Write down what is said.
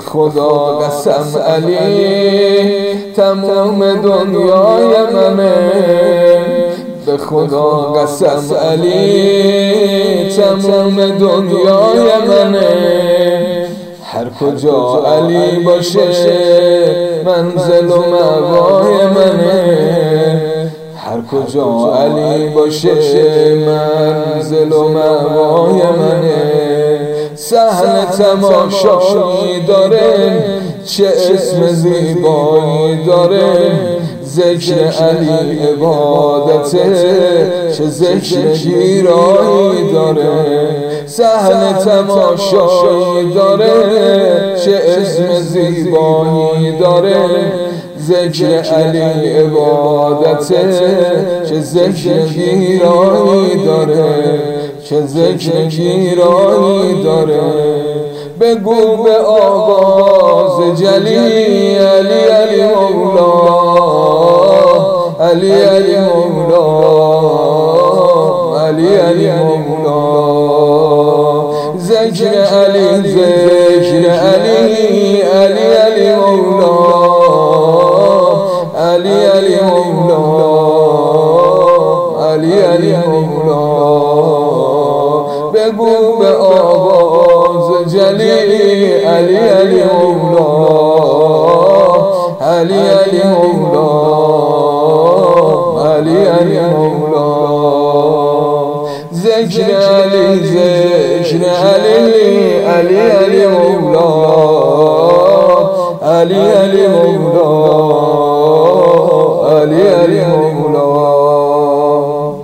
خدا قسم علی تمام دنیای منه، به خدا قسم علی تمام دنیای منه. هر کجا علی باشه منزل و مأوای منه، هر کجا علی باشه منزل و مأوای منه. صحن تماشایی داره چه اسم زیبایی داره، ذکر علی عبادته چه ذکر گیرایی داره. صحن تماشایی داره چه اسم زیبایی داره، ذکر علی عبادته چه ذکر گیرایی داره، چه ذکر گیرایی داره. بگو به آواز جلی علی علی مولا، علی علی مولا، علی علی مولا. ذکر علی ذکر علی علی علی مولا، علی علی مولا، علی علی مولا. بگو به آواز جلی علی علی مولا، علی علی مولا، علی علی مولا. ذکر علی ذکر علی علی علی مولا، علی علی مولا، علی علی مولا.